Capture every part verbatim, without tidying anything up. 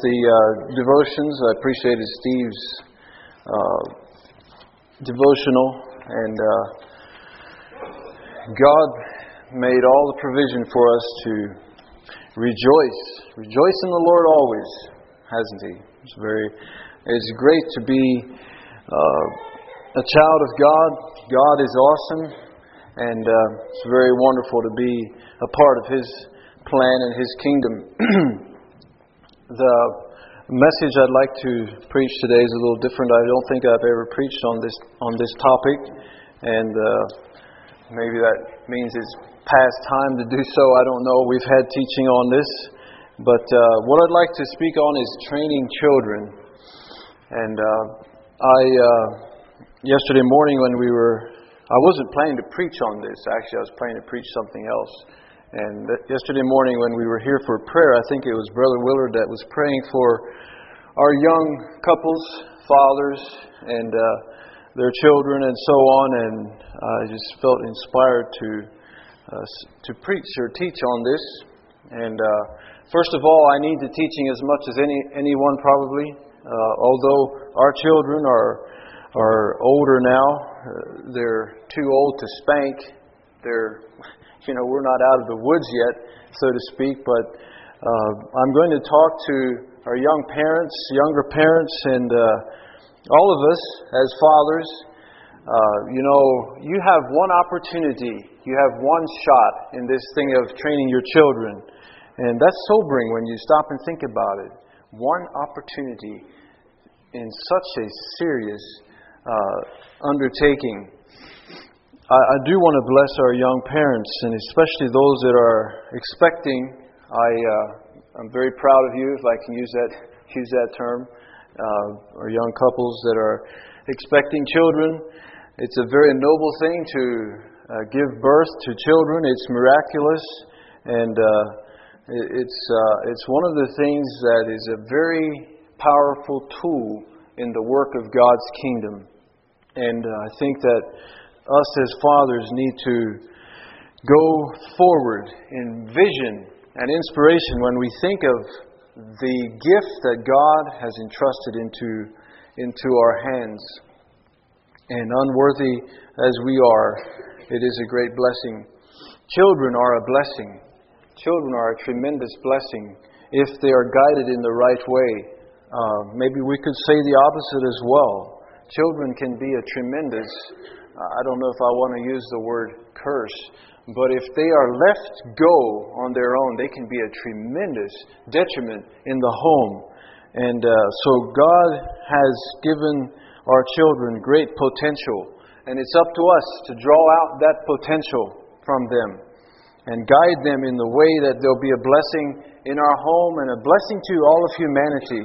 the uh, devotions. I appreciated Steve's uh, devotional, and uh, God made all the provision for us to rejoice. Rejoice in the Lord always, hasn't He? It's very. It's great to be uh, a child of God. God is awesome, and uh, it's very wonderful to be a part of His plan and His kingdom. The message I'd like to preach today is a little different. I don't think I've ever preached on this on this topic, and uh, maybe that means it's past time to do so. I don't know. We've had teaching on this, but uh, what I'd like to speak on is training children. And uh, I uh, yesterday morning when we were, I wasn't planning to preach on this. Actually, I was planning to preach something else. And yesterday morning when we were here for prayer, I think it was Brother Willard that was praying for our young couples, fathers, and uh, their children and so on. And I just felt inspired to uh, to preach or teach on this. And uh, first of all, I need the teaching as much as any anyone probably. Uh, although our children are are older now, uh, they're too old to spank. They're You know, we're not out of the woods yet, so to speak, but uh, I'm going to talk to our young parents, younger parents, and uh, all of us as fathers. Uh, you know, you have one opportunity, you have one shot in this thing of training your children, and that's sobering when you stop and think about it. One opportunity in such a serious uh, undertaking. I do want to bless our young parents, and especially those that are expecting. I, uh, I'm very proud of you, if I can use that use that term. Uh, our young couples that are expecting children. It's a very noble thing to uh, give birth to children. It's miraculous, and uh, it's uh, it's one of the things that is a very powerful tool in the work of God's kingdom. And uh, I think that us as fathers need to go forward in vision and inspiration when we think of the gift that God has entrusted into, into our hands. And unworthy as we are, it is a great blessing. Children are a blessing. Children are a tremendous blessing if they are guided in the right way. Uh, maybe we could say the opposite as well. Children can be a tremendous I don't know if I want to use the word curse, but if they are left go on their own, they can be a tremendous detriment in the home. And uh, so God has given our children great potential, and it's up to us to draw out that potential from them and guide them in the way that they'll be a blessing in our home and a blessing to all of humanity.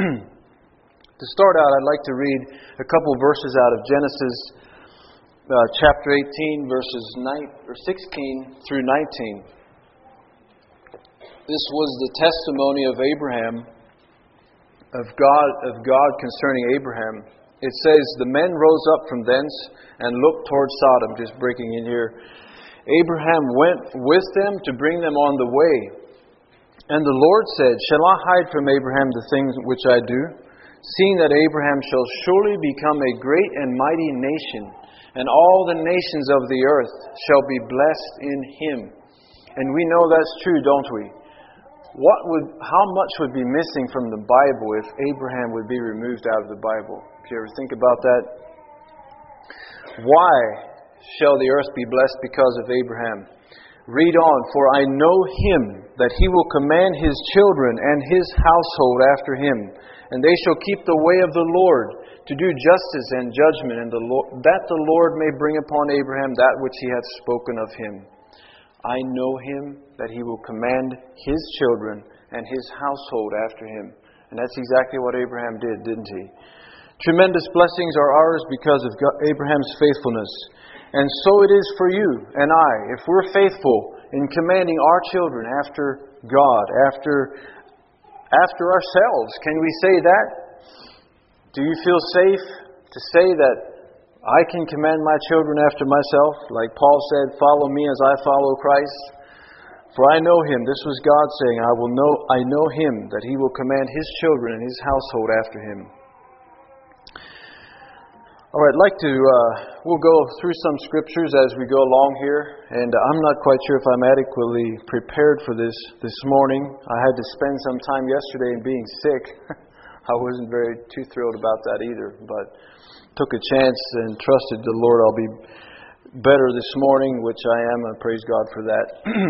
To start out, I'd like to read a couple verses out of Genesis Uh, chapter eighteen, verses nine or sixteen through nineteen. This was the testimony of Abraham, of God, of God concerning Abraham. It says, "The men rose up from thence and looked toward Sodom." Just breaking in here. Abraham went with them to bring them on the way. And the Lord said, "Shall I hide from Abraham the things which I do? Seeing that Abraham shall surely become a great and mighty nation, and all the nations of the earth shall be blessed in him." And we know that's true, don't we? What would, how much would be missing from the Bible if Abraham would be removed out of the Bible? If you ever think about that? Why shall the earth be blessed because of Abraham? Read on, "For I know him, that he will command his children and his household after him, and they shall keep the way of the Lord, to do justice and judgment, and the Lord, that the Lord may bring upon Abraham that which he hath spoken of him. I know him, that he will command his children and his household after him." And that's exactly what Abraham did, didn't he? Tremendous blessings are ours because of God, Abraham's faithfulness. And so it is for you and I. If we're faithful in commanding our children after God, after after ourselves, can we say that? Do you feel safe to say that I can command my children after myself? Like Paul said, "Follow me as I follow Christ." For I know him, this was God saying, I will know I know him, that he will command his children and his household after him. All right, I'd like to, uh, we'll go through some scriptures as we go along here, and I'm not quite sure if I'm adequately prepared for this this morning. I had to spend some time yesterday in being sick. I wasn't very too thrilled about that either, but took a chance and trusted the Lord I'll be better this morning, which I am, and praise God for that.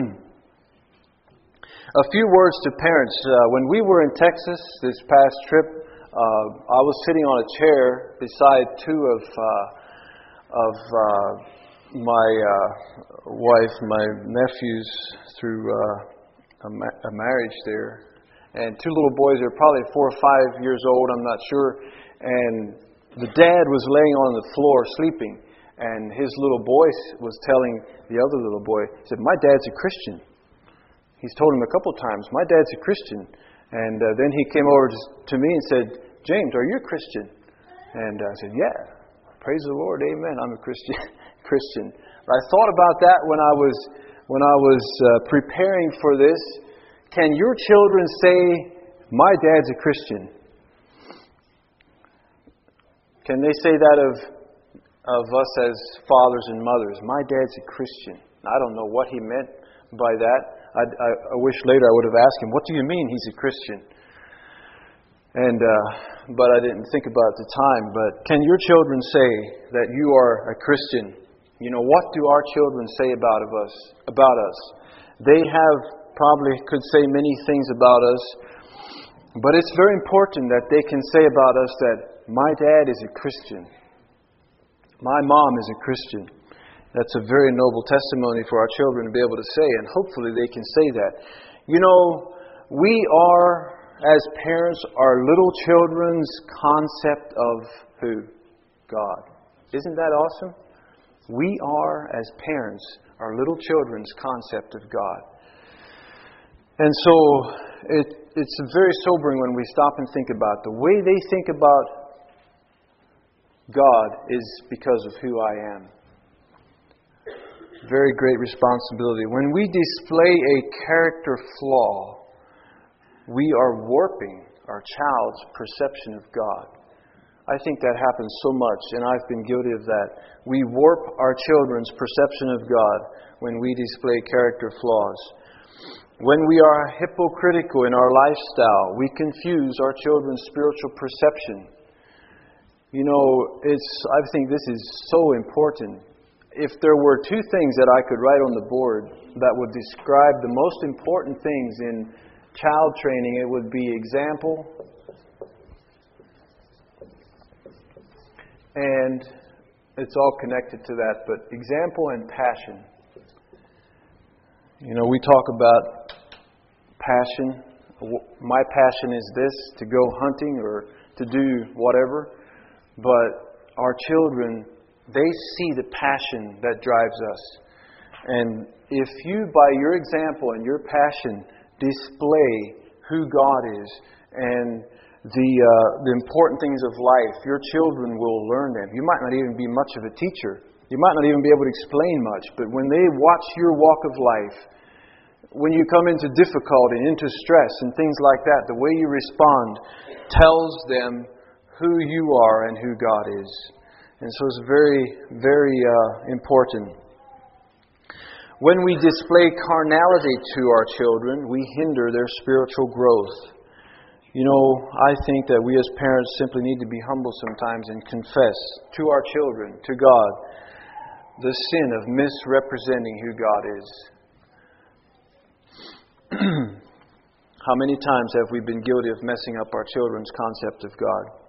A few words to parents. Uh, when we were in Texas this past trip, uh, I was sitting on a chair beside two of uh, of uh, my uh, wife, my nephews, through uh, a, ma- a marriage there, and two little boys. They're probably four or five years old. I'm not sure. And the dad was laying on the floor sleeping, and his little boy was telling the other little boy, he said, "My dad's a Christian." He's told him a couple times, "My dad's a Christian." And uh, then he came over to me and said, "James, are you a Christian?" And I said, "Yeah, praise the Lord, amen. I'm a Christian." Christian. But I thought about that when I was when I was uh, preparing for this. Can your children say, "My dad's a Christian"? Can they say that of of us as fathers and mothers? "My dad's a Christian"? I don't know what he meant by that. I, I, I wish later I would have asked him, "What do you mean he's a Christian?" And uh, but I didn't think about it at the time. But can your children say that you are a Christian? You know, what do our children say about of us? About us? They have probably could say many things about us, but it's very important that they can say about us that my dad is a Christian, my mom is a Christian. That's a very noble testimony for our children to be able to say, and hopefully they can say that. You know, we are, as parents, our little children's concept of who? God. Isn't that awesome? We are, as parents, our little children's concept of God. And so, it, it's very sobering when we stop and think about the way they think about God is because of who I am. Very great responsibility. When we display a character flaw, we are warping our child's perception of God. I think that happens so much, and I've been guilty of that. We warp our children's perception of God when we display character flaws. When we are hypocritical in our lifestyle, we confuse our children's spiritual perception. You know, it's. I think this is so important. If there were two things that I could write on the board that would describe the most important things in child training, it would be example and it's all connected to that, but example and passion. You know, we talk about passion. My passion is this, to go hunting or to do whatever, but our children, they see the passion that drives us. And if you, by your example and your passion, display who God is and the uh, the important things of life, your children will learn them. You might not even be much of a teacher. You might not even be able to explain much. But when they watch your walk of life, when you come into difficulty, into stress and things like that, the way you respond tells them who you are and who God is. And so it's very, very uh, important. When we display carnality to our children, we hinder their spiritual growth. You know, I think that we as parents simply need to be humble sometimes and confess to our children, to God, the sin of misrepresenting who God is. How many times have we been guilty of messing up our children's concept of God?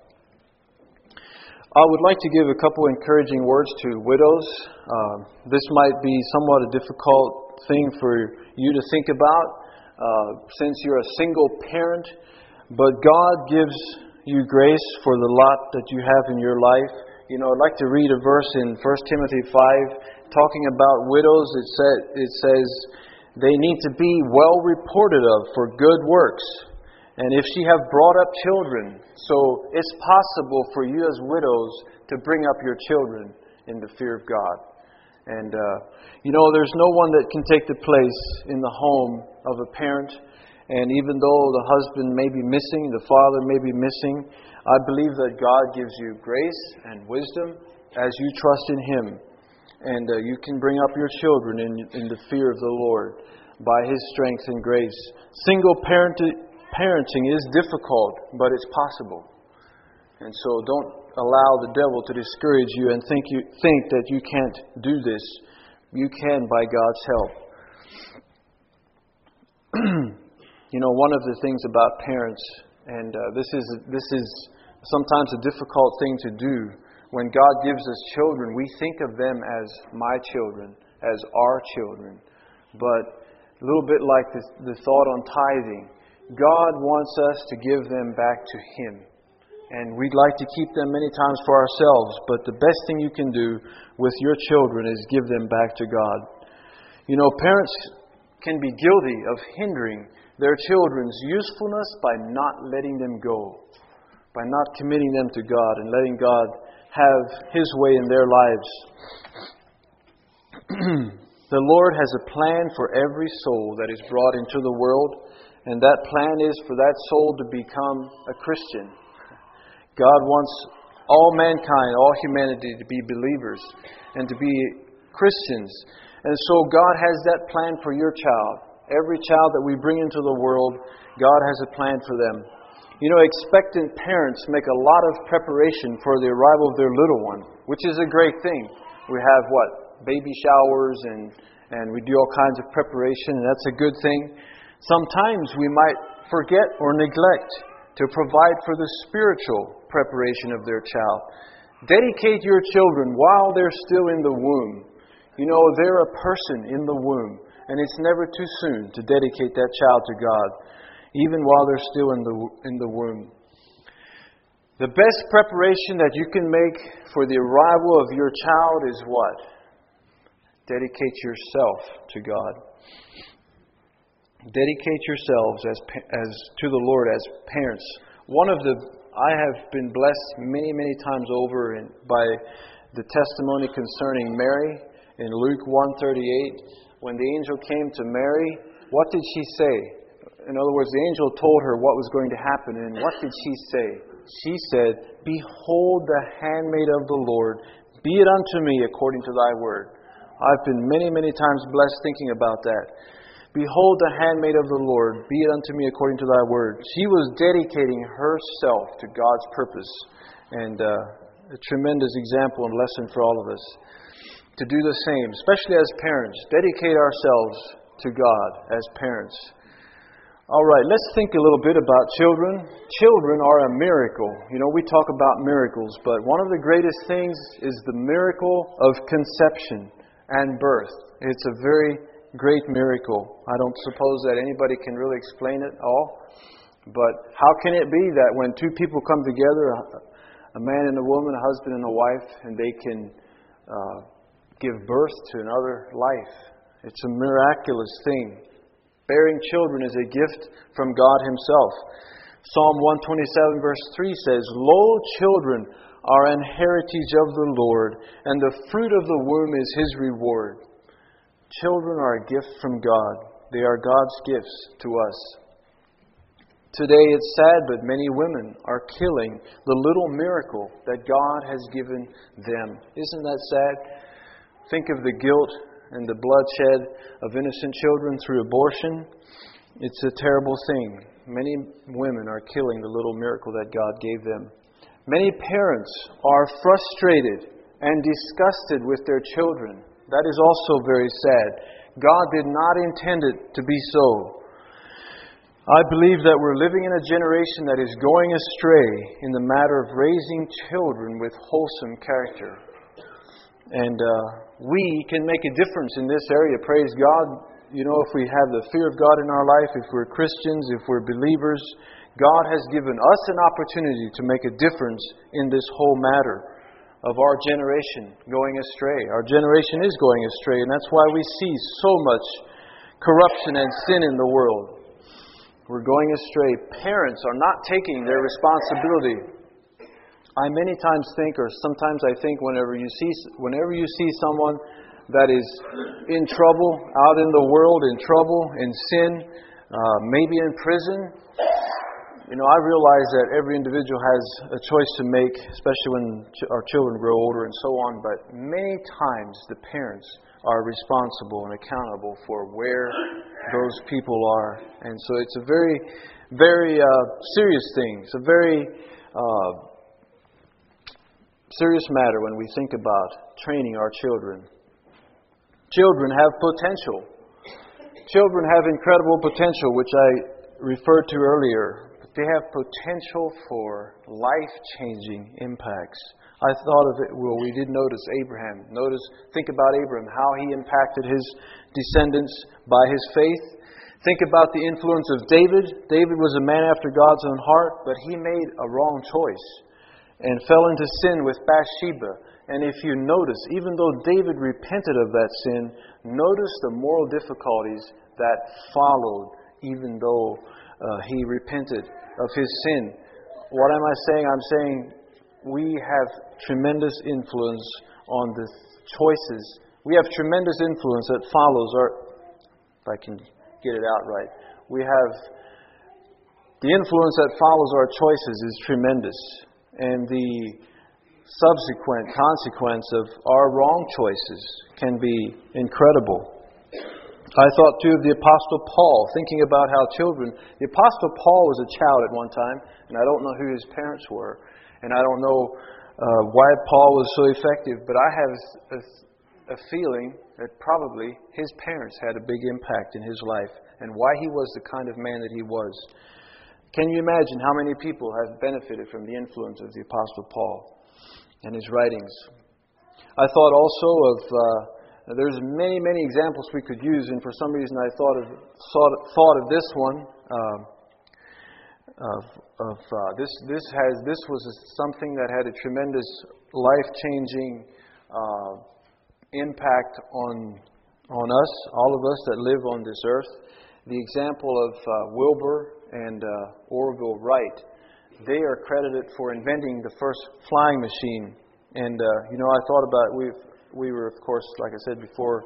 I would like to give a couple encouraging words to widows. Uh, this might be somewhat a difficult thing for you to think about uh, since you're a single parent, but God gives you grace for the lot that you have in your life. You know, I'd like to read a verse in First Timothy five talking about widows. It, sa- it says they need to be well reported of for good works. And if she have brought up children, so it's possible for you as widows to bring up your children in the fear of God. And, uh, you know, there's no one that can take the place in the home of a parent. And even though the husband may be missing, the father may be missing, I believe that God gives you grace and wisdom as you trust in Him. And uh, you can bring up your children in, in the fear of the Lord by His strength and grace. Single parent, parenting is difficult, but it's possible. And so don't allow the devil to discourage you and think you think that you can't do this. You can by God's help. You know, one of the things about parents, and uh, this is this is sometimes a difficult thing to do. When God gives us children, we think of them as my children, as our children. But a little bit like the, the thought on tithing, God wants us to give them back to Him. And we'd like to keep them many times for ourselves, but the best thing you can do with your children is give them back to God. You know, parents can be guilty of hindering their children's usefulness by not letting them go, by not committing them to God and letting God have His way in their lives. The Lord has a plan for every soul that is brought into the world, and that plan is for that soul to become a Christian. God wants all mankind, all humanity to be believers and to be Christians. And so God has that plan for your child. Every child that we bring into the world, God has a plan for them. You know, expectant parents make a lot of preparation for the arrival of their little one, which is a great thing. We have, what, baby showers and, and we do all kinds of preparation, and that's a good thing. Sometimes we might forget or neglect to provide for the spiritual preparation of their child. Dedicate your children while they're still in the womb. You know, they're a person in the womb, and it's never too soon to dedicate that child to God, even while they're still in the in the womb. The best preparation that you can make for the arrival of your child is what? Dedicate yourself to God. Dedicate yourselves as as to the Lord as parents. One of the I have been blessed many, many times over in, by the testimony concerning Mary in Luke one thirty-eight. When the angel came to Mary, what did she say? In other words, the angel told her what was going to happen, and what did she say? She said, "Behold the handmaid of the Lord, be it unto me according to thy word." I've been many, many times blessed thinking about that. Behold the handmaid of the Lord, be it unto me according to thy word. She was dedicating herself to God's purpose. And uh, a tremendous example and lesson for all of us. To do the same, especially as parents. Dedicate ourselves to God as parents. All right, let's think a little bit about children. Children are a miracle. You know, we talk about miracles, but one of the greatest things is the miracle of conception and birth. It's a very great miracle. I don't suppose that anybody can really explain it all. But how can it be that when two people come together, a man and a woman, a husband and a wife, and they can uh, give birth to another life? It's a miraculous thing. Bearing children is a gift from God Himself. Psalm one twenty-seven verse three says, "Lo, children are an heritage of the Lord, and the fruit of the womb is His reward." Children are a gift from God. They are God's gifts to us. Today it's sad, but many women are killing the little miracle that God has given them. Isn't that sad? Think of the guilt and the bloodshed of innocent children through abortion. It's a terrible thing. Many women are killing the little miracle that God gave them. Many parents are frustrated and disgusted with their children. That is also very sad. God did not intend it to be so. I believe that we're living in a generation that is going astray in the matter of raising children with wholesome character. And uh, we can make a difference in this area, praise God. You know, if we have the fear of God in our life, if we're Christians, if we're believers, God has given us an opportunity to make a difference in this whole matter of our generation going astray. Our generation is going astray, and that's why we see so much corruption and sin in the world. We're going astray. Parents are not taking their responsibility. I many times think, or sometimes I think, whenever you see, whenever you see someone that is in trouble, out in the world, in trouble, in sin, uh, maybe in prison. You know, I realize that every individual has a choice to make, especially when ch- our children grow older and so on, but many times the parents are responsible and accountable for where those people are. And so it's a very, very uh, serious thing. It's a very uh, serious matter when we think about training our children. Children have potential. Children have incredible potential, which I referred to earlier. They have potential for life-changing impacts. I thought of it, well, we did notice Abraham. Notice, think about Abraham, how he impacted his descendants by his faith. Think about the influence of David. David was a man after God's own heart, but he made a wrong choice and fell into sin with Bathsheba. And if you notice, even though David repented of that sin, notice the moral difficulties that followed, even though uh, he repented of his sin. What am I saying? I'm saying we have tremendous influence on the choices. We have tremendous influence that follows our, if I can get it out right, we have, the influence that follows our choices is tremendous. And the subsequent consequence of our wrong choices can be incredible. I thought too of the Apostle Paul, thinking about how children, the Apostle Paul was a child at one time, and I don't know who his parents were, and I don't know uh, why Paul was so effective, but I have a, a feeling that probably his parents had a big impact in his life, and why he was the kind of man that he was. Can you imagine how many people have benefited from the influence of the Apostle Paul and his writings? I thought also of... Uh, There's many, many examples we could use, and for some reason I thought of thought, thought of this one. Uh, of of uh, this this has this was something that had a tremendous life-changing uh, impact on on us, all of us that live on this earth. The example of uh, Wilbur and uh, Orville Wright. They are credited for inventing the first flying machine, and uh, you know I thought about we've. We were, of course, like I said before,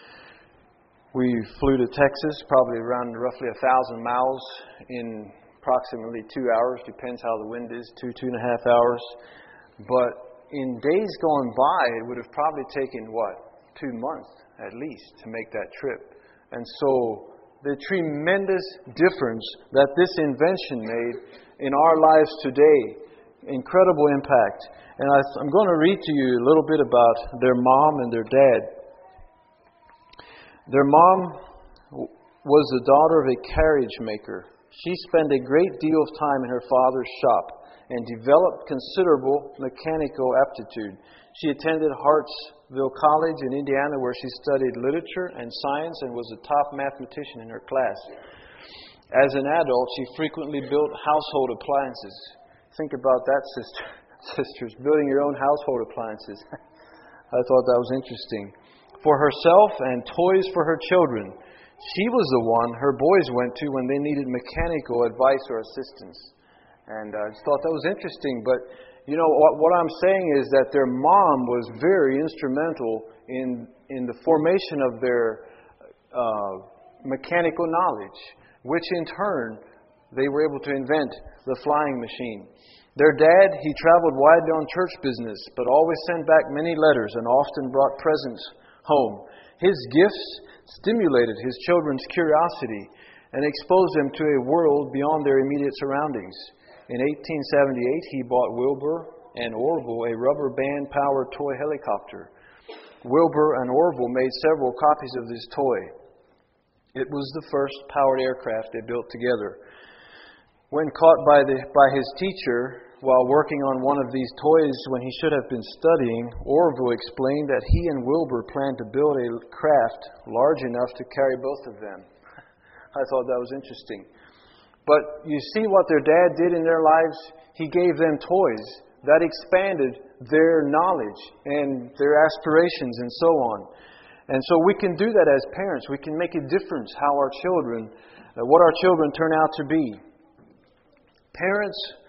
we flew to Texas, probably around roughly a thousand miles in approximately two hours. Depends how the wind is, two, two and a half hours. But in days gone by, it would have probably taken, what, two months at least to make that trip. And so the tremendous difference that this invention made in our lives today, incredible impact. And I, I'm going to read to you a little bit about their mom and their dad. Their mom was the daughter of a carriage maker. She spent a great deal of time in her father's shop and developed considerable mechanical aptitude. She attended Hartsville College in Indiana, where she studied literature and science and was a top mathematician in her class. As an adult, she frequently built household appliances. Think about that, sister. Sisters, building your own household appliances. I thought that was interesting. For herself and toys for her children. She was the one her boys went to when they needed mechanical advice or assistance. And I just thought that was interesting. But, you know, what, what I'm saying is that their mom was very instrumental in, in the formation of their uh, mechanical knowledge, which in turn they were able to invent the flying machine. Their dad, he traveled widely on church business, but always sent back many letters and often brought presents home. His gifts stimulated his children's curiosity and exposed them to a world beyond their immediate surroundings. In eighteen seventy-eight, he bought Wilbur and Orville a rubber band-powered toy helicopter. Wilbur and Orville made several copies of this toy. It was the first powered aircraft they built together. When caught by the by his teacher while working on one of these toys when he should have been studying, Orville explained that he and Wilbur planned to build a craft large enough to carry both of them. I thought that was interesting. But you see what their dad did in their lives? He gave them toys that expanded their knowledge and their aspirations and so on. And so we can do that as parents. We can make a difference how our children, uh, what our children turn out to be. Parents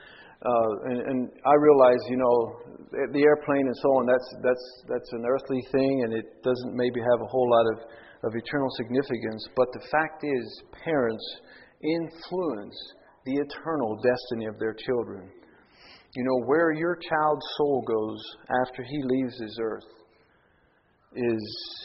uh, and, and I realize, you know, the airplane and so on, that's that's that's an earthly thing, and it doesn't maybe have a whole lot of, of eternal significance. But the fact is, parents influence the eternal destiny of their children. You know, where your child's soul goes after he leaves this earth is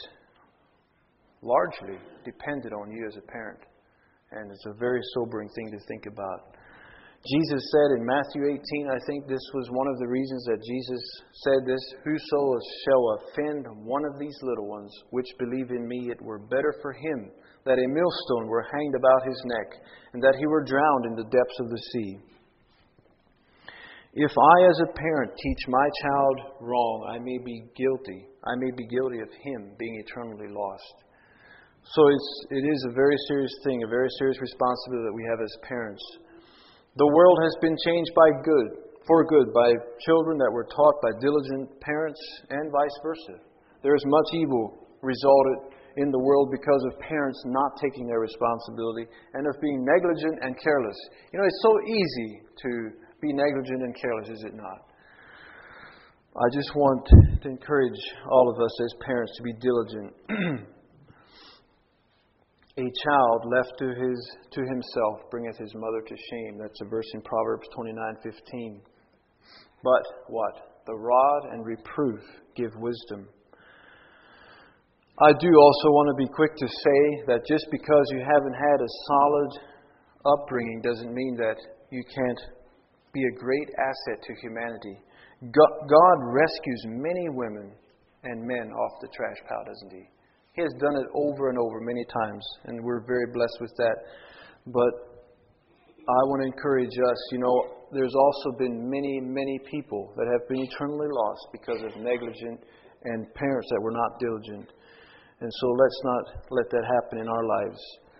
largely dependent on you as a parent. And it's a very sobering thing to think about. Jesus said in Matthew eighteen, I think this was one of the reasons that Jesus said this, whoso shall offend one of these little ones which believe in me, it were better for him that a millstone were hanged about his neck, and that he were drowned in the depths of the sea. If I as a parent teach my child wrong, I may be guilty. I may be guilty of him being eternally lost. So it's, it is a very serious thing, a very serious responsibility that we have as parents. The world has been changed by good, for good, by children that were taught by diligent parents and vice versa. There is much evil resulted in the world because of parents not taking their responsibility and of being negligent and careless. You know, it's so easy to be negligent and careless, is it not? I just want to encourage all of us as parents to be diligent. A child left to his to himself bringeth his mother to shame. That's a verse in Proverbs twenty-nine fifteen. But what? The rod and reproof give wisdom. I do also want to be quick to say that just because you haven't had a solid upbringing doesn't mean that you can't be a great asset to humanity. God rescues many women and men off the trash pile, doesn't He? He has done it over and over many times, and we're very blessed with that. But I want to encourage us, you know, there's also been many, many people that have been eternally lost because of negligent and parents that were not diligent. And so let's not let that happen in our lives.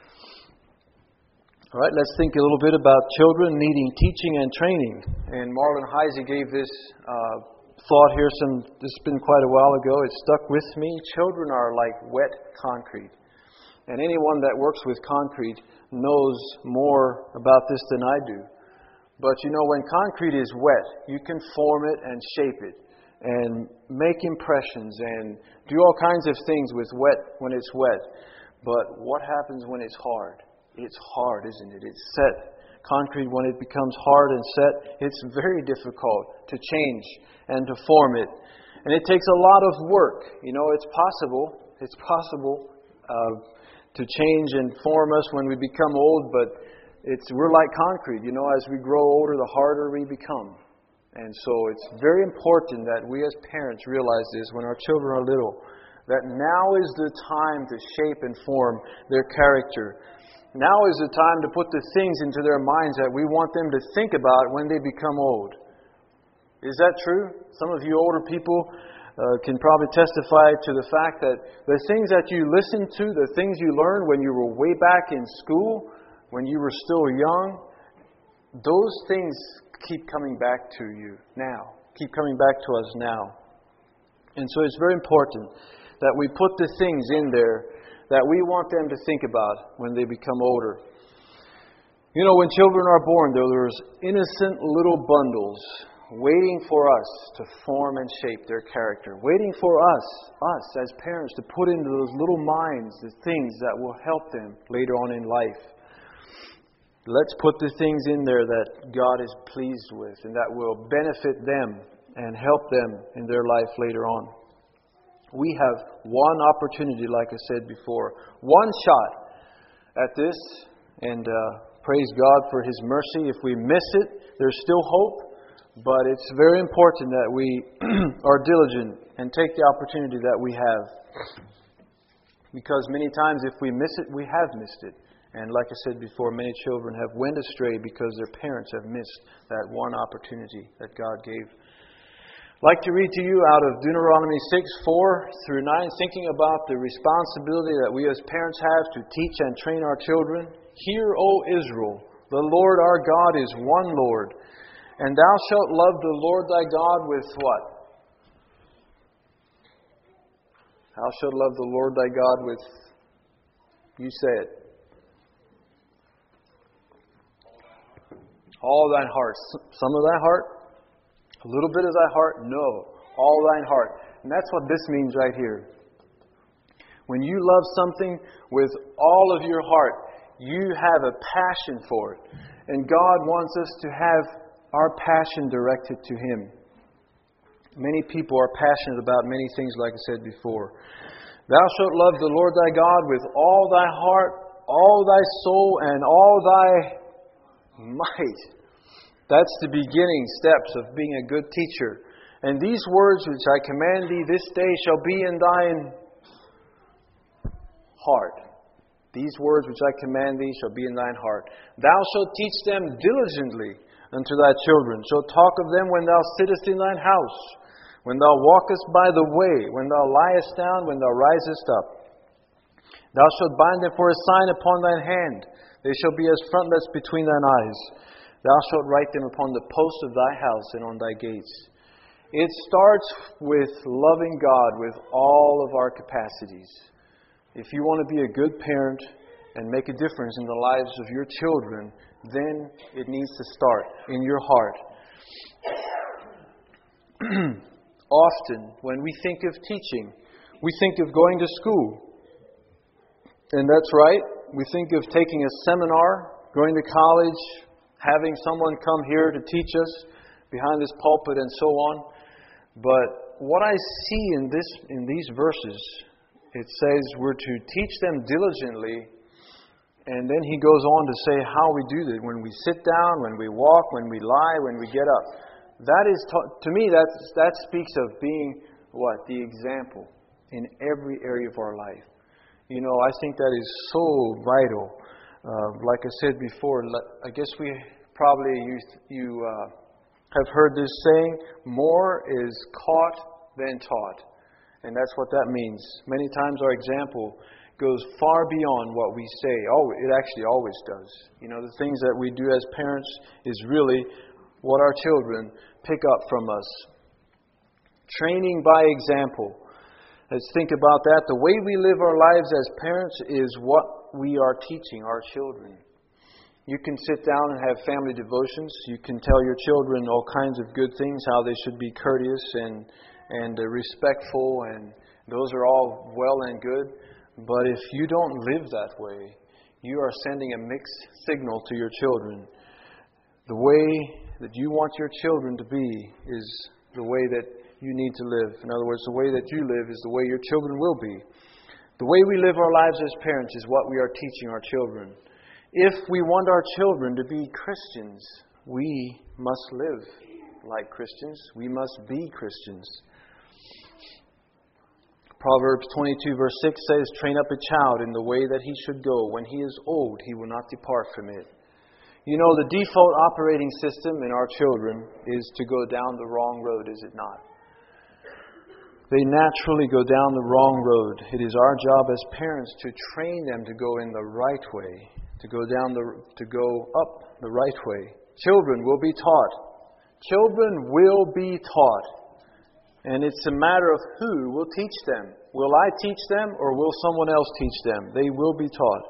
All right, let's think a little bit about children needing teaching and training. And Marlon Heisey gave this uh, thought here, some this has been quite a while ago. It stuck with me. Children are like wet concrete. And anyone that works with concrete knows more about this than I do. But you know, when concrete is wet, you can form it and shape it and make impressions and do all kinds of things with wet when it's wet. But what happens when it's hard? It's hard, isn't it? It's set. Concrete, when it becomes hard and set, it's very difficult to change and to form it. And it takes a lot of work. You know, it's possible. It's possible uh, to change and form us when we become old, but it's we're like concrete. You know, as we grow older, the harder we become. And so it's very important that we as parents realize this when our children are little, that now is the time to shape and form their character. Now is the time to put the things into their minds that we want them to think about when they become old. Is that true? Some of you older people uh, can probably testify to the fact that the things that you listened to, the things you learned when you were way back in school, when you were still young, those things keep coming back to you now, keep coming back to us now. And so it's very important that we put the things in there that we want them to think about when they become older. You know, when children are born, there's innocent little bundles waiting for us to form and shape their character, waiting for us, us as parents, to put into those little minds the things that will help them later on in life. Let's put the things in there that God is pleased with and that will benefit them and help them in their life later on. We have one opportunity, like I said before, one shot at this, and uh, praise God for His mercy. If we miss it, there's still hope, but it's very important that we are diligent and take the opportunity that we have. Because many times if we miss it, we have missed it. And like I said before, many children have went astray because their parents have missed that one opportunity that God gave. I'd like to read to you out of Deuteronomy six, four through nine, thinking about the responsibility that we as parents have to teach and train our children. Hear, O Israel, the Lord our God is one Lord, and thou shalt love the Lord thy God with what? Thou shalt love the Lord thy God with, you say it. All thine heart. Some of thy heart? A little bit of thy heart? No. All thine heart. And that's what this means right here. When you love something with all of your heart, you have a passion for it. And God wants us to have our passion directed to Him. Many people are passionate about many things, like I said before. Thou shalt love the Lord thy God with all thy heart, all thy soul, and all thy might. That's the beginning steps of being a good teacher. And these words which I command thee this day shall be in thine heart. These words which I command thee shall be in thine heart. Thou shalt teach them diligently unto thy children. Shalt talk of them when thou sittest in thine house, when thou walkest by the way, when thou liest down, when thou risest up. Thou shalt bind them for a sign upon thine hand. They shall be as frontlets between thine eyes. Thou shalt write them upon the posts of thy house and on thy gates. It starts with loving God with all of our capacities. If you want to be a good parent and make a difference in the lives of your children, then it needs to start in your heart. Often, when we think of teaching, we think of going to school. And that's right. We think of taking a seminar, going to college, having someone come here to teach us behind this pulpit and so on. But what I see in this in these verses, it says we're to teach them diligently. And then he goes on to say how we do that. When we sit down, when we walk, when we lie, when we get up. That is, to me, that, that speaks of being, what? The example in every area of our life. You know, I think that is so vital. Uh, like I said before, I guess we probably used, you uh, have heard this saying, more is caught than taught. And that's what that means. Many times our example goes far beyond what we say. Oh, it actually always does. You know, the things that we do as parents is really what our children pick up from us. Training by example. Let's think about that. The way we live our lives as parents is what we are teaching our children. You can sit down and have family devotions. You can tell your children all kinds of good things, how they should be courteous and, and respectful, and those are all well and good. But if you don't live that way, you are sending a mixed signal to your children. The way that you want your children to be is the way that you need to live. In other words, the way that you live is the way your children will be. The way we live our lives as parents is what we are teaching our children. If we want our children to be Christians, we must live like Christians. We must be Christians. Proverbs twenty-two verse six says, train up a child in the way that he should go. When he is old, he will not depart from it. You know, the default operating system in our children is to go down the wrong road, is it not? They naturally go down the wrong road. It is our job as parents to train them to go in the right way, to go down the, to go up the right way. Children will be taught. Children will be taught. And it's a matter of who will teach them. Will I teach them or will someone else teach them? They will be taught.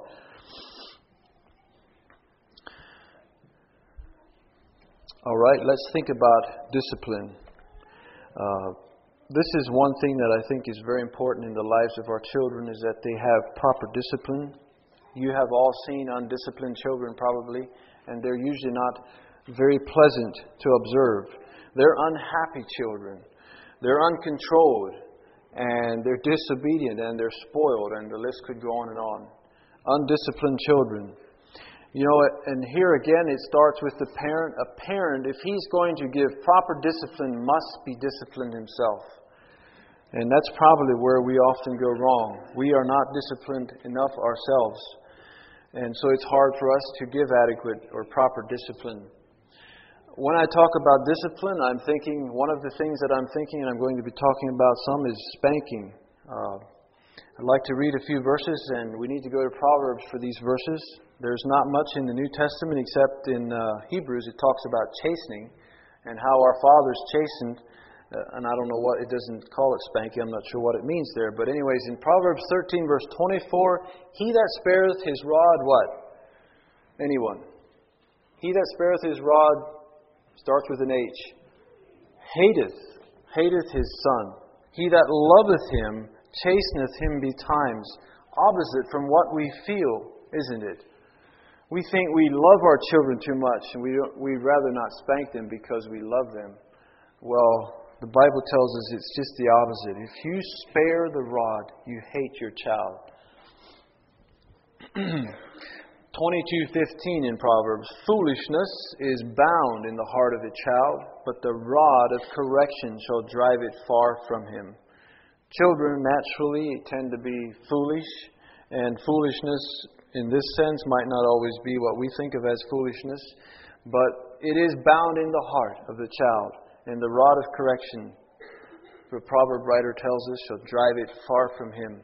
All right, let's think about discipline. Uh, this is one thing that I think is very important in the lives of our children, is that they have proper discipline. You have all seen undisciplined children probably, and they're usually not very pleasant to observe. They're unhappy children. They're uncontrolled, and they're disobedient, and they're spoiled, and the list could go on and on. Undisciplined children. You know, and here again it starts with the parent. A parent, if he's going to give proper discipline, must be disciplined himself. And that's probably where we often go wrong. We are not disciplined enough ourselves. And so it's hard for us to give adequate or proper discipline. When I talk about discipline, I'm thinking, one of the things that I'm thinking, and I'm going to be talking about some, is spanking. Uh, I'd like to read a few verses, and we need to go to Proverbs for these verses. There's not much in the New Testament except in uh, Hebrews. It talks about chastening and how our fathers chastened. Uh, and I don't know what, it doesn't call it spanking. I'm not sure what it means there. But anyways, in Proverbs thirteen, verse twenty-four, he that spareth his rod, what? Anyone. He that spareth his rod, starts with an H, hateth, hateth his son. He that loveth him, chasteneth him betimes. Opposite from what we feel, isn't it? We think we love our children too much, and we don't, we'd rather not spank them because we love them. Well, the Bible tells us it's just the opposite. If you spare the rod, you hate your child. twenty-two fifteen in Proverbs, foolishness is bound in the heart of a child, but the rod of correction shall drive it far from him. Children naturally tend to be foolish, and foolishness in this sense might not always be what we think of as foolishness, but it is bound in the heart of the child, and the rod of correction, the proverb writer tells us, shall drive it far from him.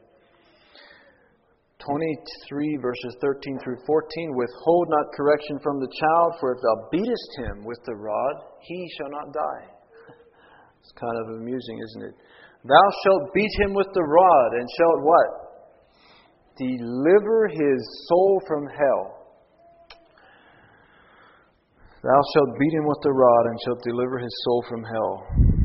twenty-three verses thirteen through fourteen, withhold not correction from the child, for if thou beatest him with the rod, he shall not die. It's kind of amusing, isn't it? Thou shalt beat him with the rod, and shalt what? Deliver his soul from hell. Thou shalt beat him with the rod, and shalt deliver his soul from hell.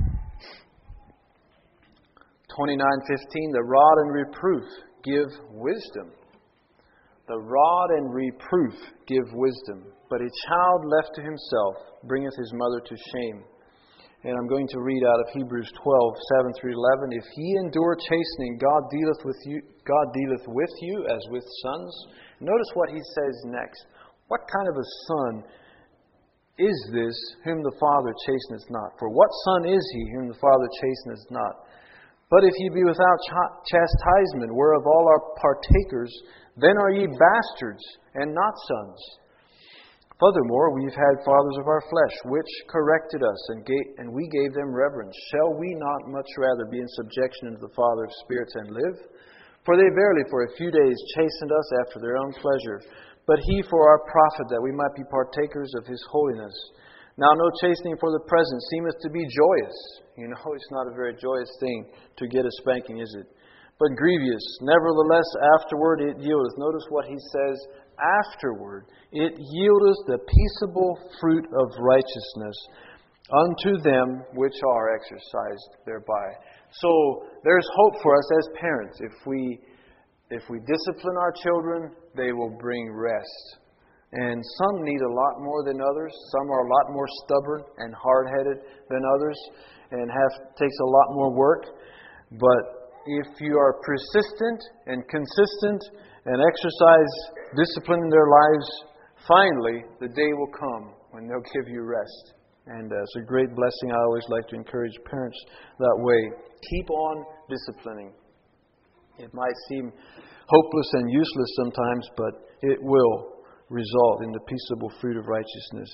twenty-nine fifteen, the rod and reproof give wisdom. The rod and reproof give wisdom. But a child left to himself bringeth his mother to shame. And I'm going to read out of Hebrews twelve, seven through eleven. If ye endure chastening, God dealeth with you, God dealeth with you as with sons. Notice what he says next. What kind of a son is this whom the Father chasteneth not? For what son is he whom the Father chasteneth not? But if ye be without ch- chastisement, whereof all are partakers, then are ye bastards, and not sons. Furthermore, we've had fathers of our flesh, which corrected us, and, gave, and we gave them reverence. Shall we not much rather be in subjection unto the Father of spirits and live? For they verily for a few days chastened us after their own pleasure, but he for our profit, that we might be partakers of his holiness. Now no chastening for the present seemeth to be joyous. You know, it's not a very joyous thing to get a spanking, is it? But grievous. Nevertheless, afterward it yieldeth. Notice what he says, afterward. It yieldeth the peaceable fruit of righteousness unto them which are exercised thereby. So there's hope for us as parents. If we, if we discipline our children, they will bring rest. And some need a lot more than others. Some are a lot more stubborn and hard-headed than others, and have takes a lot more work. But if you are persistent and consistent and exercise discipline in their lives, finally the day will come when they'll give you rest. And uh, it's a great blessing. I always like to encourage parents that way. Keep on disciplining. It might seem hopeless and useless sometimes, but it will result in the peaceable fruit of righteousness.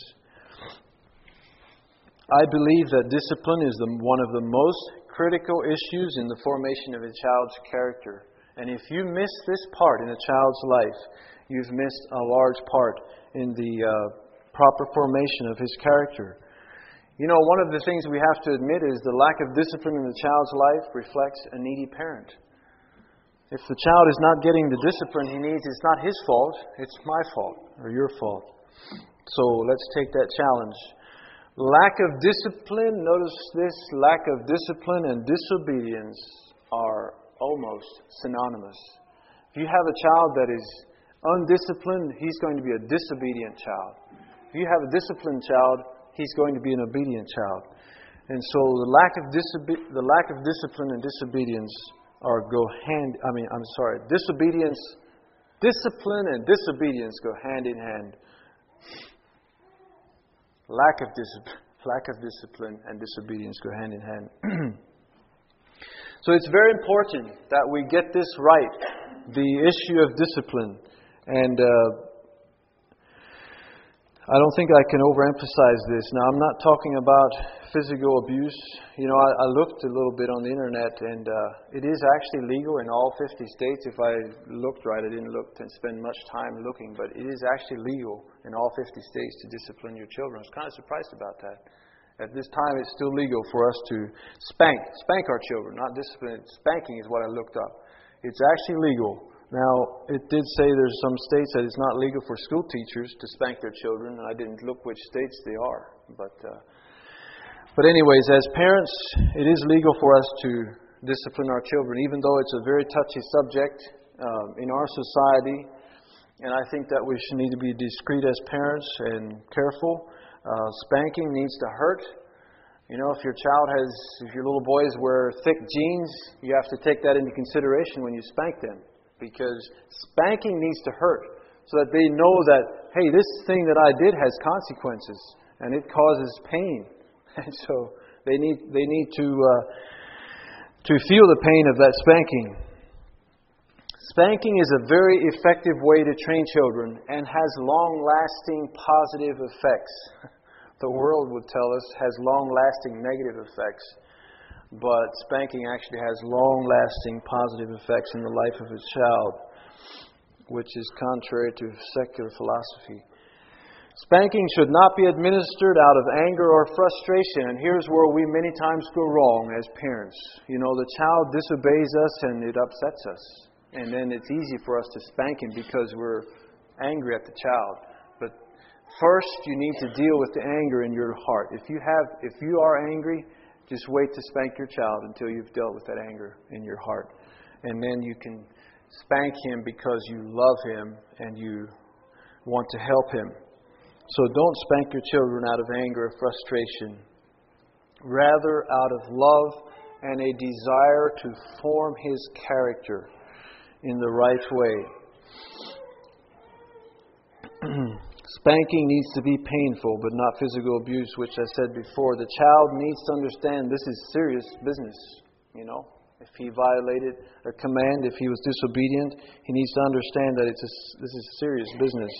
I believe that discipline is the, one of the most critical issues in the formation of a child's character. And if you miss this part in a child's life, you've missed a large part in the uh, proper formation of his character. You know, one of the things we have to admit is the lack of discipline in the child's life reflects a needy parent. If the child is not getting the discipline he needs, it's not his fault, it's my fault or your fault. So let's take that challenge. Lack of discipline, notice this, lack of discipline and disobedience are almost synonymous. If you have a child that is undisciplined, he's going to be a disobedient child. If you have a disciplined child, he's going to be an obedient child. And so the lack of disobe- the lack of discipline and disobedience are go hand, I mean, I'm sorry, disobedience, discipline and disobedience go hand in hand. Lack of discipline, lack of discipline and disobedience go hand in hand. So it's very important that we get this right, the issue of discipline. And uh, I don't think I can overemphasize this. Now, I'm not talking about physical abuse. You know, I, I looked a little bit on the internet, and uh, it is actually legal in all fifty states. If I looked right, I didn't look and spend much time looking, but it is actually legal in all fifty states to discipline your children. I was kind of surprised about that. At this time, it's still legal for us to spank, spank our children, not discipline. Spanking is what I looked up. It's actually legal Now, it did say there's some states that it's not legal for school teachers to spank their children, and I didn't look which states they are. But, uh, but anyways, as parents, it is legal for us to discipline our children, even though it's a very touchy subject um, in our society. And I think that we should need to be discreet as parents and careful. Uh, spanking needs to hurt. You know, if your child has, if your little boys wear thick jeans, you have to take that into consideration when you spank them. Because spanking needs to hurt so that they know that, hey, this thing that I did has consequences and it causes pain. And so they need they need to uh, to feel the pain of that spanking. Spanking is a very effective way to train children and has long-lasting positive effects. The world would tell us has long-lasting negative effects. But spanking actually has long-lasting positive effects in the life of a child, which is contrary to secular philosophy. Spanking should not be administered out of anger or frustration. And here's where we many times go wrong as parents. You know, the child disobeys us and it upsets us. And then it's easy for us to spank him because we're angry at the child. But first, you need to deal with the anger in your heart. If you have, if you are angry, just wait to spank your child until you've dealt with that anger in your heart. And then you can spank him because you love him and you want to help him. So don't spank your children out of anger or frustration. Rather, out of love and a desire to form his character in the right way. Spanking needs to be painful, but not physical abuse, which I said before. The child needs to understand this is serious business. You know, if he violated a command, if he was disobedient, he needs to understand that it's a, this is serious business.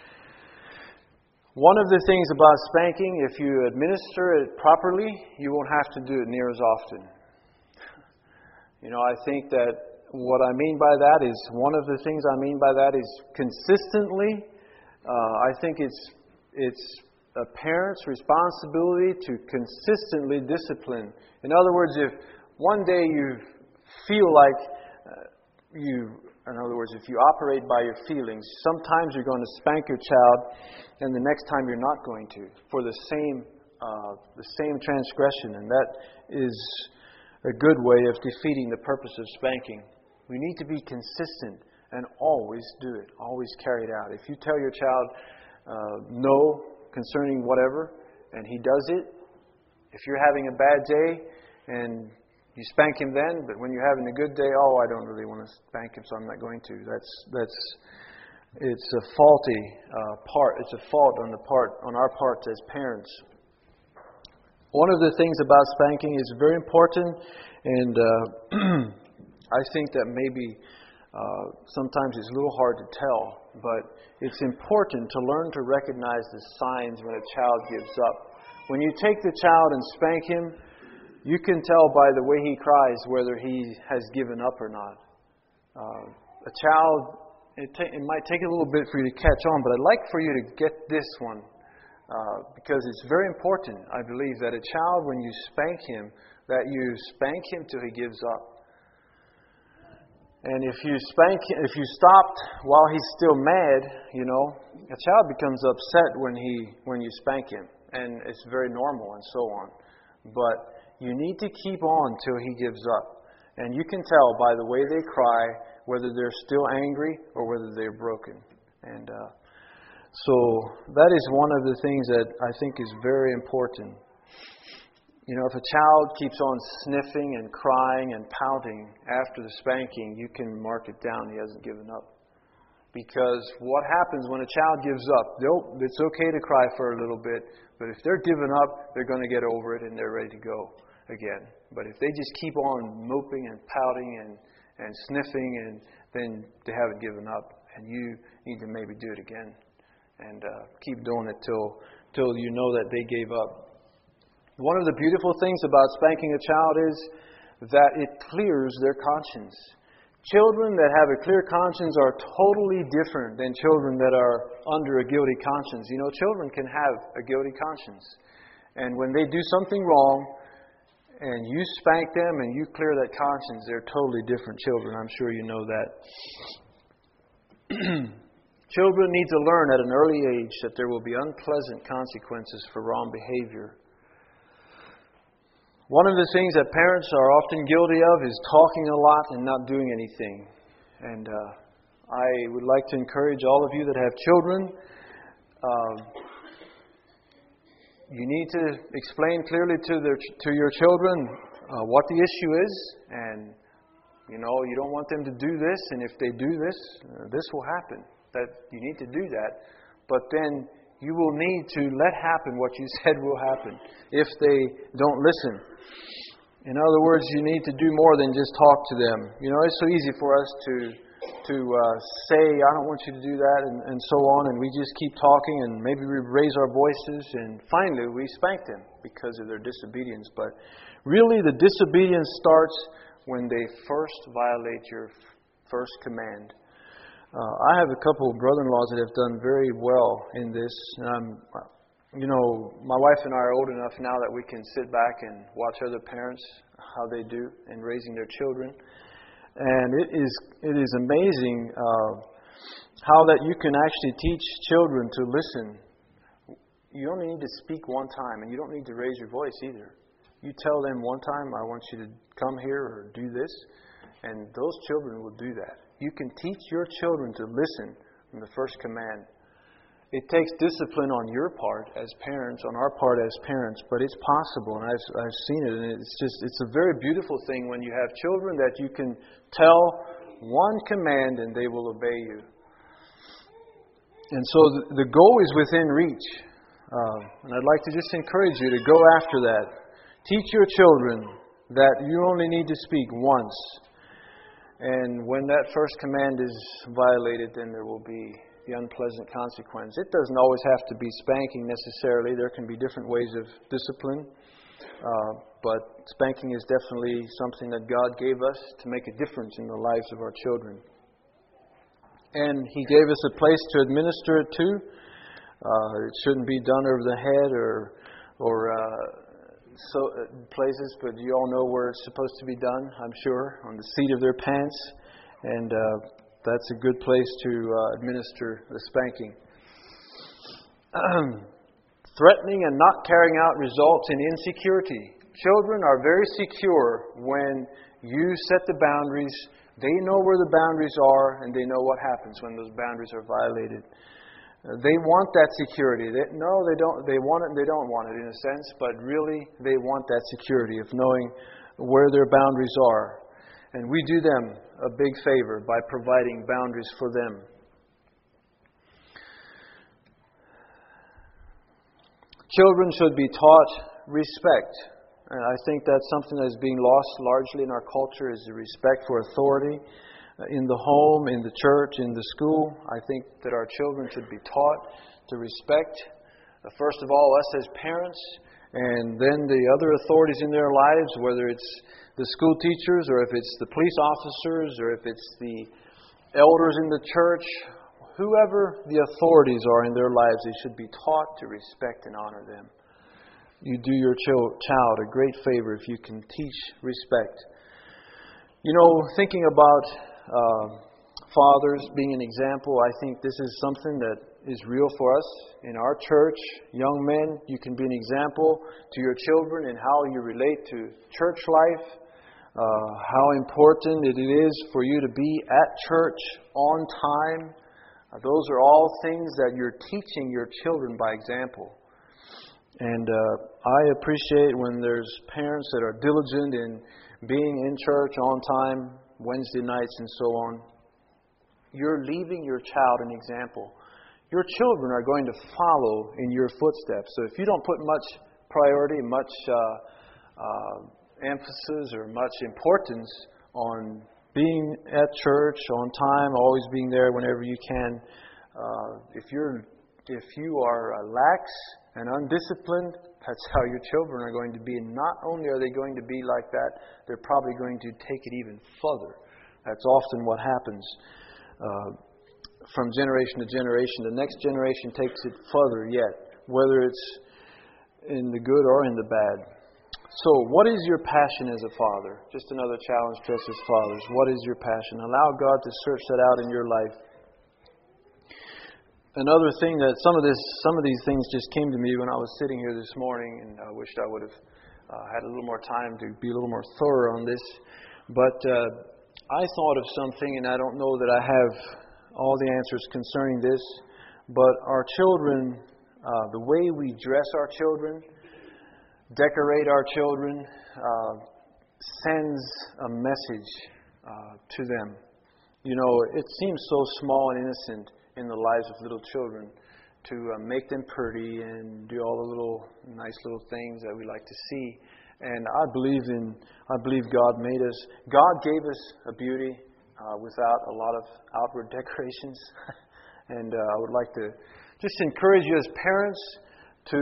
One of the things about spanking, if you administer it properly, you won't have to do it near as often. You know, I think that what I mean by that is, one of the things I mean by that is consistently. Uh, I think it's it's a parent's responsibility to consistently discipline. In other words, if one day you feel like uh, you, in other words, if you operate by your feelings, sometimes you're going to spank your child, and the next time you're not going to for the same uh, the same transgression, and that is a good way of defeating the purpose of spanking. We need to be consistent and always do it, always carry it out. If you tell your child uh, no concerning whatever, and he does it, if you're having a bad day and you spank him then, but when you're having a good day, oh, I don't really want to spank him, so I'm not going to. That's that's it's a faulty uh, part. It's a fault on the part on our part as parents. One of the things about spanking is very important, and uh, I think that maybe uh, sometimes it's a little hard to tell, but it's important to learn to recognize the signs when a child gives up. When you take the child and spank him, you can tell by the way he cries whether he has given up or not. Uh, a child, it, ta- it might take a little bit for you to catch on, but I'd like for you to get this one. Uh, because it's very important, I believe, that a child, when you spank him, that you spank him till he gives up. And if you spank, if you stopped while he's still mad, you know, a child becomes upset when he when you spank him, and it's very normal and so on. But you need to keep on till he gives up, and you can tell by the way they cry whether they're still angry or whether they're broken. And uh, So that is one of the things that I think is very important. You know, if a child keeps on sniffing and crying and pouting after the spanking, you can mark it down. He hasn't given up. Because what happens when a child gives up? It's okay to cry for a little bit, but if they're given up, they're going to get over it and they're ready to go again. But if they just keep on moping and pouting and, and sniffing, and then they haven't given up, and you need to maybe do it again. And uh, keep doing it till till you know that they gave up. One of the beautiful things about spanking a child is that it clears their conscience. Children that have a clear conscience are totally different than children that are under a guilty conscience. You know, children can have a guilty conscience. And when they do something wrong, and you spank them and you clear that conscience, they're totally different children. I'm sure you know that. Children need to learn at an early age that there will be unpleasant consequences for wrong behavior. One of the things that parents are often guilty of is talking a lot and not doing anything. And uh, I would like to encourage all of you that have children, uh, you need to explain clearly to their to your children uh, what the issue is, and you know you don't want them to do this, and if they do this, uh, this will happen. That you need to do that, but then you will need to let happen what you said will happen if they don't listen. In other words, you need to do more than just talk to them. You know, it's so easy for us to to uh, say, I don't want you to do that, and, and so on, and we just keep talking, and maybe we raise our voices, and finally we spank them because of their disobedience. But really the disobedience starts when they first violate your first command. Uh, I have a couple of brother-in-laws that have done very well in this. Um, you know, my wife and I are old enough now that we can sit back and watch other parents, how they do in raising their children. And it is it is amazing uh, how that you can actually teach children to listen. You only need to speak one time, and you don't need to raise your voice either. You tell them one time, I want you to come here or do this, and those children will do that. You can teach your children to listen from the first command. It takes discipline on your part as parents, on our part as parents, but it's possible, and I've I've seen it, and it's just it's a very beautiful thing when you have children that you can tell one command and they will obey you. And so the, the goal is within reach, uh, and I'd like to just encourage you to go after that. Teach your children that you only need to speak once, and when that first command is violated, then there will be the unpleasant consequence. It doesn't always have to be spanking necessarily. There can be different ways of discipline. Uh, but spanking is definitely something that God gave us to make a difference in the lives of our children. And He gave us a place to administer it to. Uh, it shouldn't be done over the head or or uh, so uh, places, but you all know where it's supposed to be done, I'm sure, on the seat of their pants. And uh, that's a good place to uh, administer the spanking. Threatening and not carrying out results in insecurity. Children are very secure when you set the boundaries. They know where the boundaries are, and they know what happens when those boundaries are violated. Uh, they want that security. They, no, they don't. They want it and they don't want it in a sense, but really they want that security of knowing where their boundaries are. And we do them a big favor by providing boundaries for them. Children should be taught respect. And I think that's something that is being lost largely in our culture, is the respect for authority in the home, in the church, in the school. I think that our children should be taught to respect, uh, first of all, us as parents, and then the other authorities in their lives, whether it's the school teachers, or if it's the police officers, or if it's the elders in the church, whoever the authorities are in their lives, they should be taught to respect and honor them. You do your child a great favor if you can teach respect. You know, thinking about uh, fathers being an example, I think this is something that is real for us in our church. Young men, you can be an example to your children in how you relate to church life. Uh, how important it is for you to be at church on time. Uh, those are all things that you're teaching your children by example. And uh, I appreciate when there's parents that are diligent in being in church on time, Wednesday nights and so on. You're leaving your child an example. Your children are going to follow in your footsteps. So if you don't put much priority, much uh, uh, emphasis or much importance on being at church on time, always being there whenever you can. Uh, if you're, if you are uh, lax and undisciplined, that's how your children are going to be. And not only are they going to be like that, they're probably going to take it even further. That's often what happens uh, from generation to generation. The next generation takes it further yet, whether it's in the good or in the bad. So, what is your passion as a father? Just another challenge to us as fathers. What is your passion? Allow God to search that out in your life. another thing that some of this, some of these things just came to me when I was sitting here this morning, and I wished I would have uh, had a little more time to be a little more thorough on this. But uh, I thought of something, and I don't know that I have all the answers concerning this. But our children, uh, the way we dress our children, decorate our children, uh, sends a message uh, to them. You know, it seems so small and innocent in the lives of little children to uh, make them pretty and do all the little nice little things that we like to see. And I believe in, I believe God made us. God gave us a beauty uh, without a lot of outward decorations. And uh, I would like to just encourage you as parents to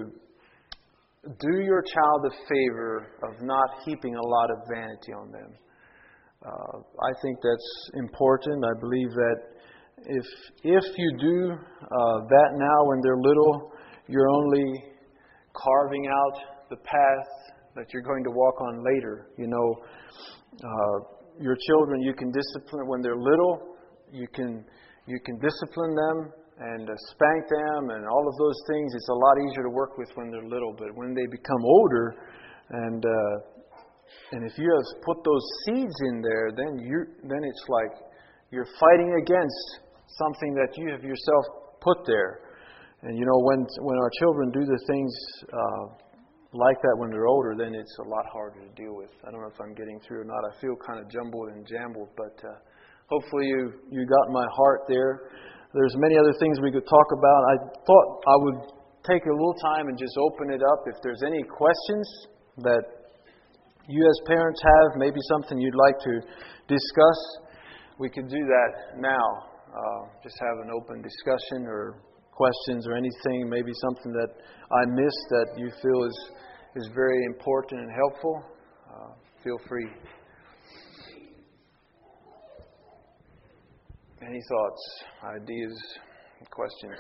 do your child a favor of not heaping a lot of vanity on them. Uh, I think that's important. I believe that if if you do uh, that now when they're little, you're only carving out the path that you're going to walk on later. You know, uh, your children, you can discipline when they're little. You can you can discipline them and uh, spank them and all of those things. It's a lot easier to work with when they're little. But when they become older, and uh, and if you have put those seeds in there, then you then it's like you're fighting against something that you have yourself put there. And you know, when when our children do the things uh, like that when they're older, then it's a lot harder to deal with. I don't know if I'm getting through or not. I feel kind of jumbled and jambled, but uh, hopefully you you got my heart there. There's many other things we could talk about. I thought I would take a little time and just open it up. If there's any questions that you as parents have, maybe something you'd like to discuss, we could do that now. Uh, just have an open discussion or questions or anything, maybe something that I missed that you feel is is very important and helpful. Uh, feel free. Any thoughts, ideas, questions?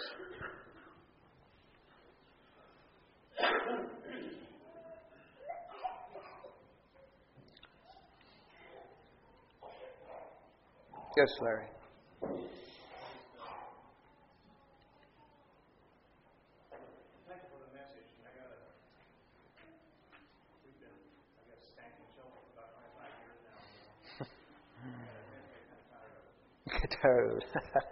Yes, Larry. Thank you for the message. I got a, we've been, I guess, spanking children for about twenty-five years now. Get tired of it.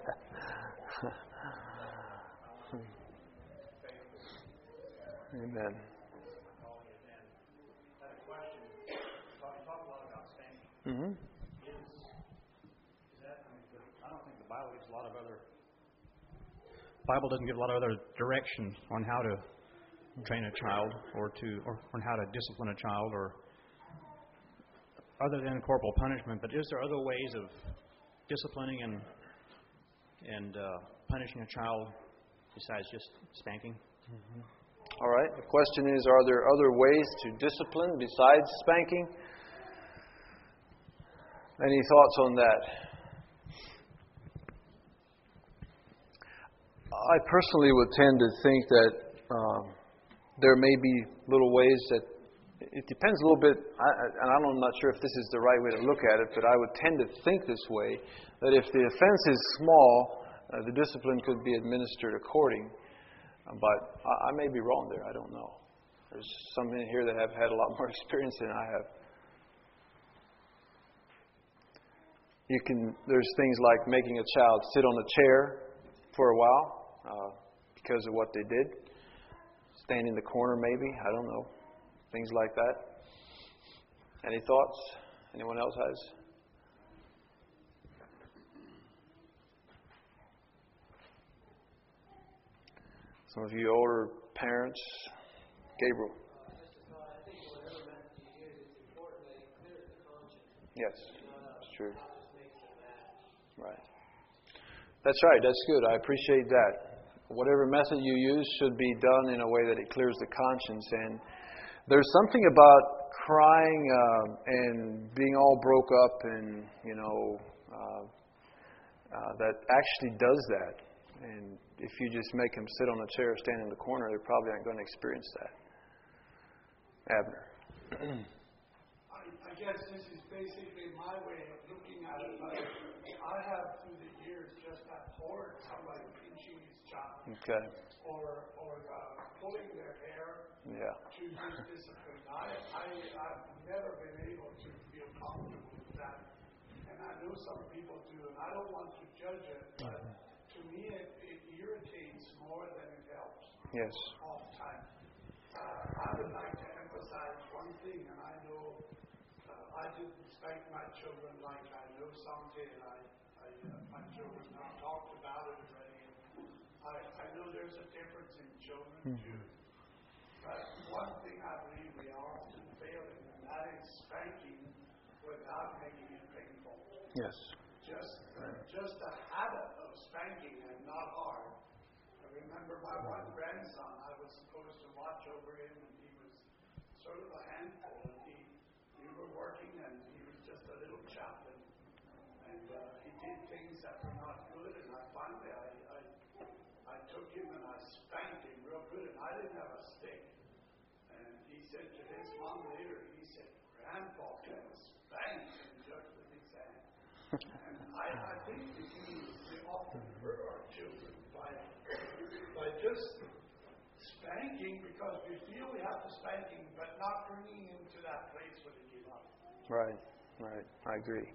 Amen. I had a question. You talk a lot about spanking. Mm-hmm. Is, is that, I mean, I don't think the Bible gives a lot of other, Bible doesn't give a lot of other direction on how to train a child or to, or on how to discipline a child or other than corporal punishment. But is there other ways of disciplining and and uh, punishing a child besides just spanking? Mm-hmm. All right. The question is, are there other ways to discipline besides spanking? Any thoughts on that? I personally would tend to think that um, there may be little ways that it depends a little bit, I, and I'm not sure if this is the right way to look at it, but I would tend to think this way, that if the offense is small, uh, the discipline could be administered according. Uh, but I, I may be wrong there. I don't know. There's some in here that have had a lot more experience than I have. You can. There's things like making a child sit on a chair for a while uh, because of what they did. Stand in the corner, maybe. I don't know. Things like that. Any thoughts? Anyone else has? Some of you older parents. Gabriel. Uh, just a thought. I think whatever method you use, it's important that it clears the conscience. Yes, Uh, it's true. Not just makes it bad. Right. That's right. That's good. I appreciate that. Whatever method you use should be done in a way that it clears the conscience. And there's something about crying uh, and being all broke up and, you know, uh, uh, that actually does that. And if you just make them sit on a chair or stand in the corner, they probably aren't going to experience that. Abner. I, I guess this is basically my way of looking at it, but I have through the years just abhorred somebody pinching his child Okay. or or uh, pulling their hair Yeah. to use discipline. I, I, I've never been able to feel comfortable with that. And I know some people do, and I don't want to judge it, but to me it, it irritates more than it helps. Yes. All the time. Uh, I would like to emphasize one thing, and I know uh, I didn't spank my children like I know some did. I, I, uh, my children have talked about it already. I, I know there's a difference in children mm-hmm. too. But one thing I believe we are often failing, and that is spanking without making it painful. Yes. Just, uh, just a habit of spanking and not hard. I remember my one grandson, I was supposed to watch over him, and he was sort of a handful. And he, we were working, and he was just a little chaplain. And uh, he did things that were not good, and I finally, I, I, I took him and I spanked him real good, and I didn't have a stick. And he said to his mom later, he said, Grandpa can spank, and just with his hand. And I, I think we, we often hurt our children by, by just spanking because we feel we have to spanking, but not bringing them to that place where they give up. Right, right. I agree.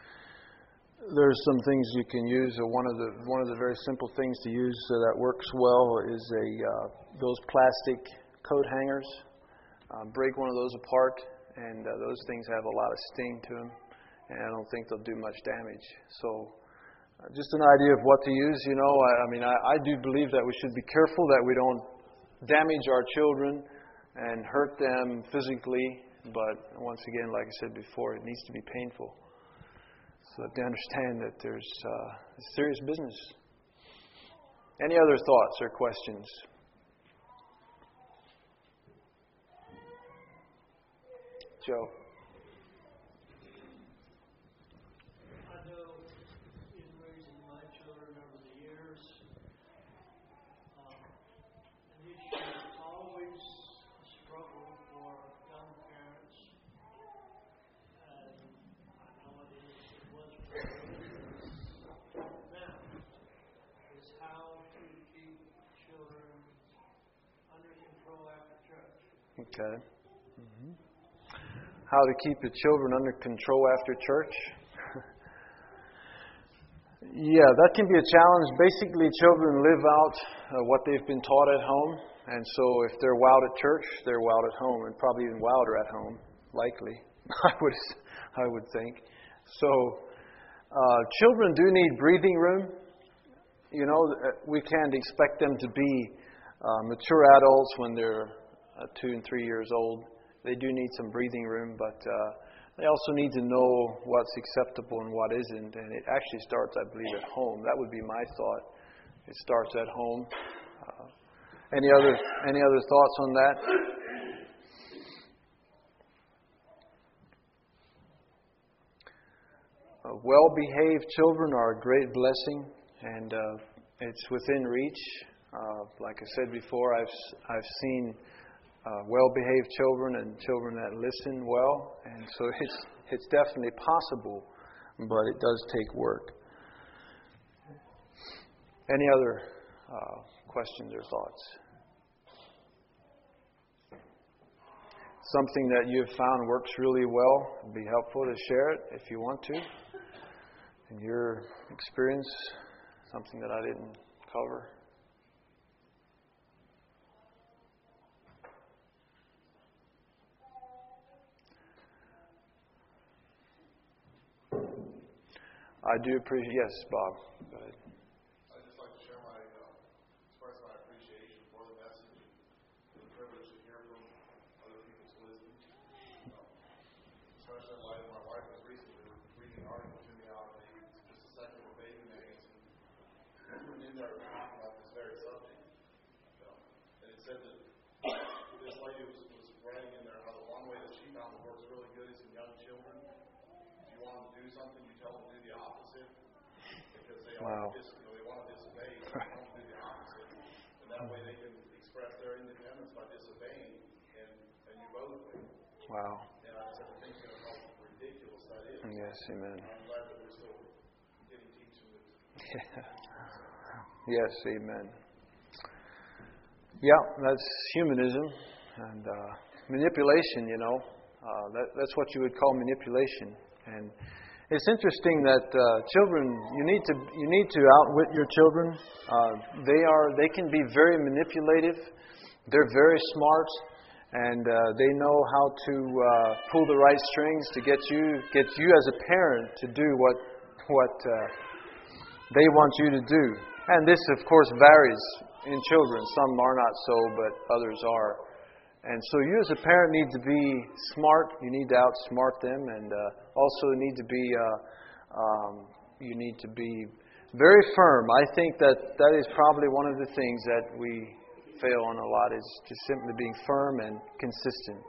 There's some things you can use. Uh, one of the one of the very simple things to use uh, that works well is a uh, those plastic coat hangers. Uh, break one of those apart, and uh, those things have a lot of sting to them, and I don't think they'll do much damage. So, uh, just an idea of what to use. You know, I, I mean, I, I do believe that we should be careful that we don't damage our children and hurt them physically. But once again, like I said before, it needs to be painful, so that they understand that there's uh, serious business. Any other thoughts or questions? Joe. I know in raising my children over the years, um, an issue is always a struggle for young parents, and I know it is, it was for me now, is how to keep children under control after church. Okay. Mm-hmm. How to keep the children under control after church? Yeah, that can be a challenge. Basically, children live out uh, what they've been taught at home. And so if they're wowed at church, they're wowed at home, and probably even wilder at home, likely, I would I would think. So uh, children do need breathing room. You know, we can't expect them to be uh, mature adults when they're uh, two and three years old. They do need some breathing room, but uh, they also need to know what's acceptable and what isn't. And it actually starts, I believe, at home. That would be my thought. It starts at home. Uh, any other any other thoughts on that? Uh, well-behaved children are a great blessing, and uh, it's within reach. Uh, like I said before, I've I've seen Uh, well-behaved children and children that listen well, and so it's it's definitely possible, but it does take work. Any other uh, questions or thoughts? Something that you've found works really well, it'd be helpful to share it if you want to. In your experience, something that I didn't cover. I do appreciate. Yes, Bob. Go ahead. I'd just like to share my, uh, express my appreciation for the message and the privilege to hear from other people's wisdom. Um, especially in light of my wife was recently reading an article to me out of a, just a secular baby magazine. And in there, talking about this very subject. Um, and it said that this lady was, was writing in there how the one way that she found that works really good is in young children. If you want them to do something, you tell them to do the opposite, because they Wow. are, you know, they want to disobey, so they want to do the opposite, and that way they can express their independence by disobeying, and, and you both win. Wow. And I just have to think, you know, how Yes, amen. I'm glad that we're still getting teaching this. Yes, amen. Yeah, that's humanism and uh, manipulation, you know. Uh, that, that's what you would call manipulation. And it's interesting that uh, children, you need to you need to outwit your children. Uh, they are they can be very manipulative. They're very smart, and uh, they know how to uh, pull the right strings to get you get you as a parent to do what what uh, they want you to do. And this, of course, varies in children. Some are not so, but others are. And so you as a parent need to be smart. You need to outsmart them, and uh, also need to be uh, um, you need to be very firm. I think that that is probably one of the things that we fail on a lot, is just simply being firm and consistent.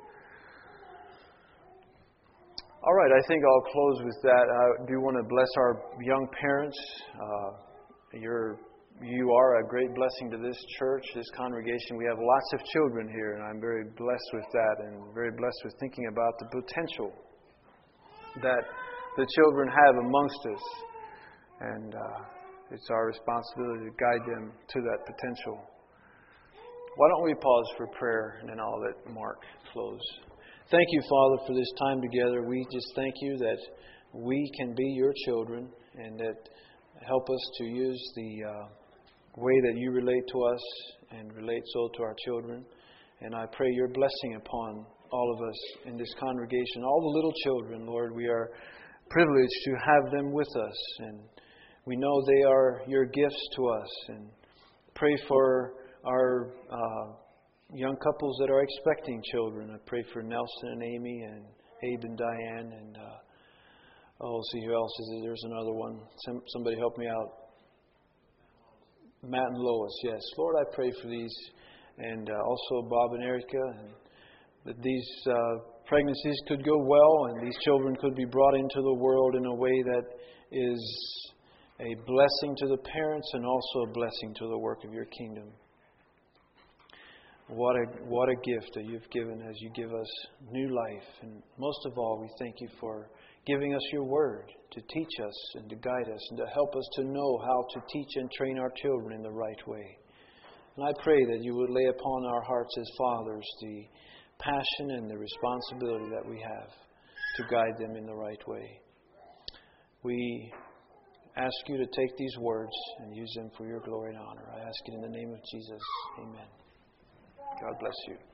All right, I think I'll close with that. I do want to bless our young parents. Uh, you're You are a great blessing to this church, this congregation. We have lots of children here, and I'm very blessed with that, and very blessed with thinking about the potential that the children have amongst us. And uh, it's our responsibility to guide them to that potential. Why don't we pause for prayer, and then I'll let Mark close. Thank you, Father, for this time together. We just thank you that we can be your children, and that help us to use the Uh, way that you relate to us and relate so to our children. And I pray your blessing upon all of us in this congregation, all the little children, Lord. We are privileged to have them with us, and we know they are your gifts to us. And pray for our uh, young couples that are expecting children. I pray for Nelson and Amy and Abe and Diane, and uh, oh, let's see who else is there. There's another one. Some, somebody help me out. Matt and Lois, yes. Lord, I pray for these, and uh, also Bob and Erica, and that these uh, pregnancies could go well, and these children could be brought into the world in a way that is a blessing to the parents and also a blessing to the work of your kingdom. What a what a gift that you've given as you give us new life. And most of all, we thank you for giving us your word to teach us and to guide us and to help us to know how to teach and train our children in the right way. And I pray that you would lay upon our hearts as fathers the passion and the responsibility that we have to guide them in the right way. We ask you to take these words and use them for your glory and honor. I ask it in the name of Jesus. Amen. God bless you.